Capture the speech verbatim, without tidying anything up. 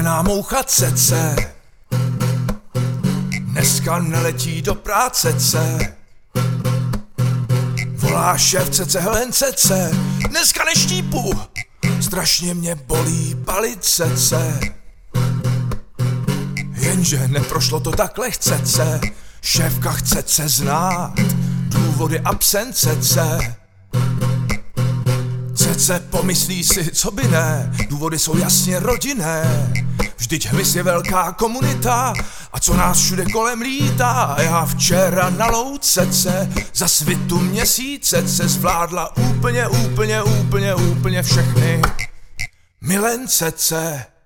Černá moucha cece dneska neletí do práce ce. Volá šéf cece, Helen cece, dneska neštípu, strašně mě bolí palice ce. Jenže neprošlo to tak lehce ce. Šéfka chce ce znát důvody absence ce. Cece pomyslí si, co by ne, důvody jsou jasně rodinné. Vždyť hmyz je velká komunita a co nás všude kolem lítá. Já včera na louce ce, za svitu měsíce ce zvládla úplně, úplně, úplně, úplně všechny milence ce.